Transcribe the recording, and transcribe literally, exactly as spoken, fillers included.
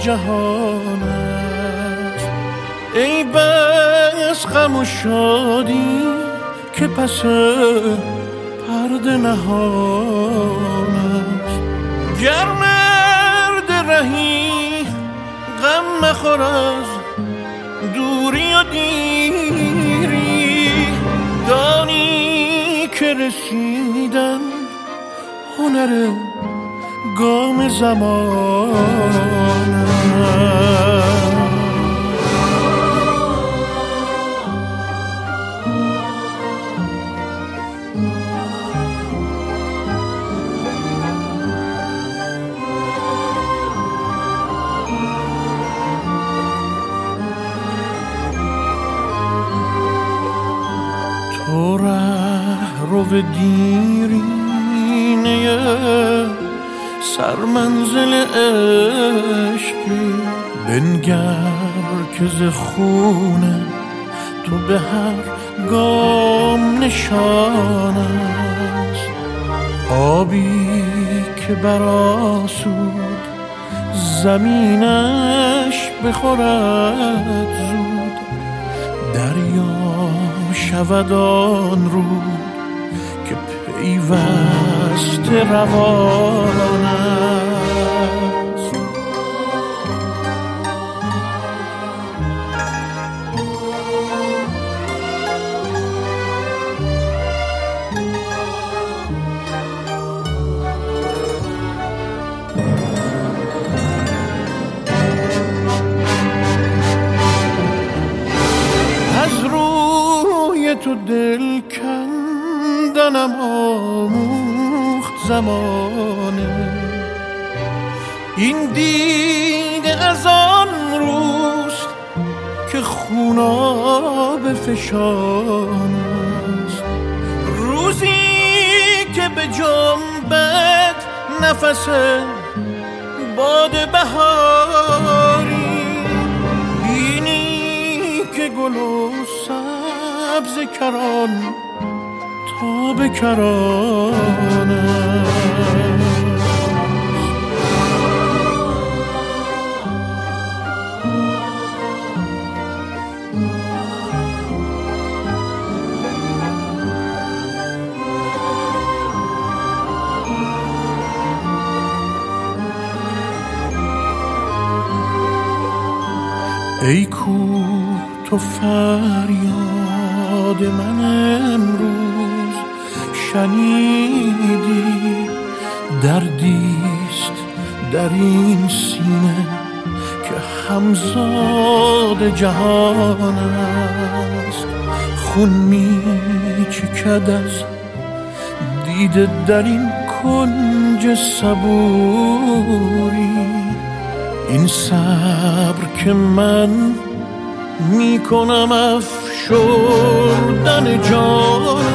جهان است. ای بس غم و شادی که پس پرده نهان است. گر مرد رهی غم مخور از دوری و دیری، دانی که رسیدن هنر گام زمان است. تو ره رو دیرینه سرمنزل عشقی، بنگر که ز خونه تو به هر گام نشان است. آبی که برآسود زمینش بخورد زود، دریا شود آن رود که پیوسته روان است. از روی تو دل کندنم آموخت زمانه، این دیده از آن روست که خوناب فشان است. روزی که به جنبت نفس باد بهاری، بینی که گل و سبز کران تا به کران است. ای کو تو فریاد من امروز شنیدی، دردیست در این سینه که همزاد جهان است. خون می چکد از دیده در این کنج صبوری، این صبر که من می کنم افشردن جان